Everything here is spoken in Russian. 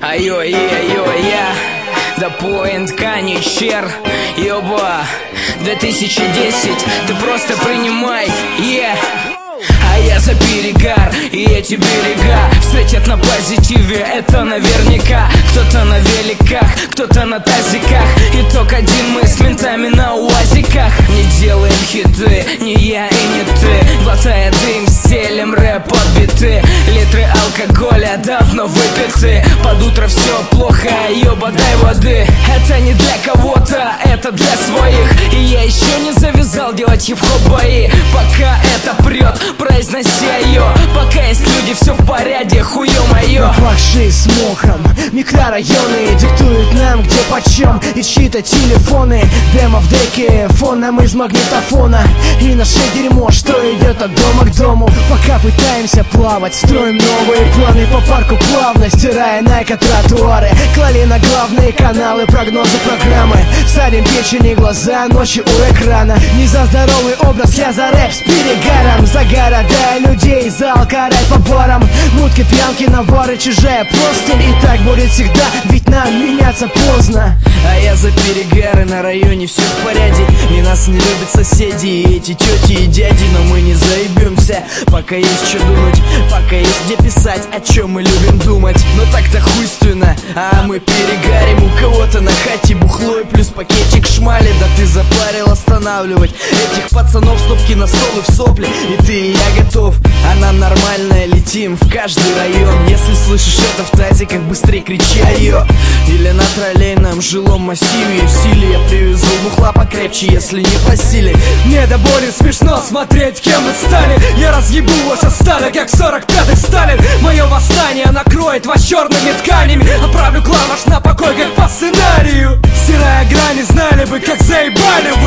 Айо, я, да поинт, каничер, ёба, 2010, ты просто принимай, А я за перегар, и эти берега встретят на позитиве, это наверняка. Кто-то на великах, кто-то на тазиках. Итог один, мы с ментами на уазиках. Не делаем хиты, не я и не ты. Глотая дым, стелем рэп под биты. Литры алкоголя давно выпиты. Под утро все плохо, ёба, дай воды. Это не для кого-то, это для своих. И я еще не завязал делать хип-хоп бои. Пока это прет, произнося ее. Пока есть люди, все в порядке, хуё моё. Пропахшие смоком микрорайоны диктуют нам, где почем. И чьи-то телефоны, демо в деке, фоном из магнитофона. И наше дерьмо, что идет от дома к дому. Пока пытаемся плавать, строим новые планы по парку плавно, стирая найка-тротуары. Клали на главные каналы прогнозы программы. Садим печени глаза ночью у экрана. Не за здоровый образ, я за рэп с перегаром. За города людей, за алкарай по барам. Мутки, пьянки, навары, чужая простынь. И так будет всегда, ведь нам меняться поздно. А я за перегары, на районе все в порядке. И нас не любят соседи, и эти тети и дяди. Но мы не заебемся, пока есть что думать. Пока есть где писать, о чем мы любим думать. Но так-то хуйственно, а мы перегарим. У кого-то на хате бухло и плюс пакетик шмали. Да ты запарил останавливать этих пацанов, стопки на стол и в сопли. И ты и я готов, а нам нормально, летим в каждый район. Если слышишь это в тазиках, быстрее кричи айо. Или на троллейном жилом массиве. В силе я привезу бухла покрепче, если не просили. Мне до боли смешно смотреть, кем мы стали. Я разъебу вас остали, как 45-й Сталин. Мое восстание накроет вас черными тканями. Отправлю клан ваш на покой, как по сценарию. Стирая грани, знали бы, как заебали